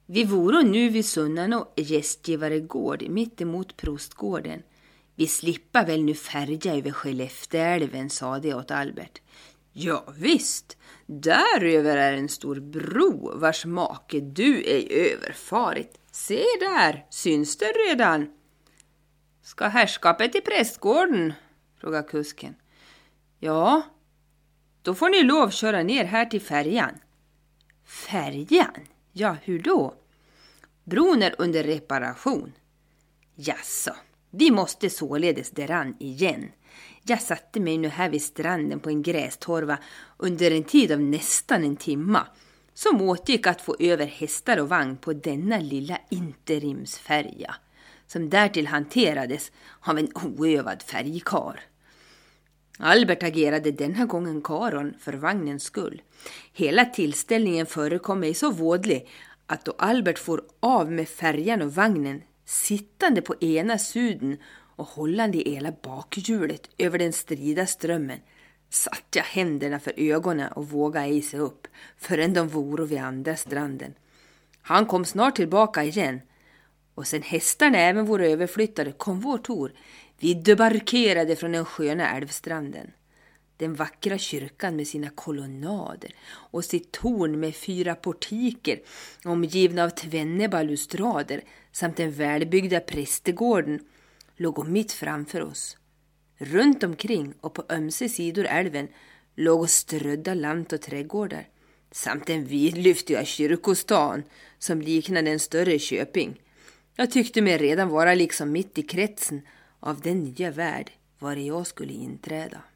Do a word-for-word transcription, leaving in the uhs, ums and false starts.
Vi vore nu vid Sunnan och gästgivaregård mitt emot Prostgården. Vi slipper väl nu färja över Skellefteälven, sa det åt Albert. Ja visst, däröver är en stor bro vars make du är överfarit. Se där, syns det redan? Ska herrskapet i prästgården? Frågar kusken. Ja, då får ni lov köra ner här till färjan. Färjan? Ja, hur då? Bron är under reparation. Jaså, vi måste således däran igen. Jag satte mig nu här vid stranden på en grästorva under en tid av nästan en timma, som åtgick att få över hästar och vagn på denna lilla interimsfärja, som därtill hanterades av en oövad färgkar. Albert agerade denna gången karon för vagnens skull. Hela tillställningen förekom mig så vådlig att då Albert får av med färjan och vagnen, sittande på ena suden och hållande i hela bakhjulet över den strida strömmen, satt jag händerna för ögonen och vågade ej se upp förrän de voro vid andra stranden. Han kom snart tillbaka igen, och sen hästarna även vore överflyttade kom vår Tor. Vi debarkerade från den sköna älvstranden. Den vackra kyrkan med sina kolonnader och sitt torn med fyra portiker omgivna av tvenne balustrader samt den välbyggda prästegården låg mitt framför oss. Runt omkring och på ömse sidor älven låg strödda lant och trädgårdar samt den vidlyftiga kyrkostan som liknade en större köping. Jag tyckte mig redan vara liksom mitt i kretsen av den nya värld var jag skulle inträda.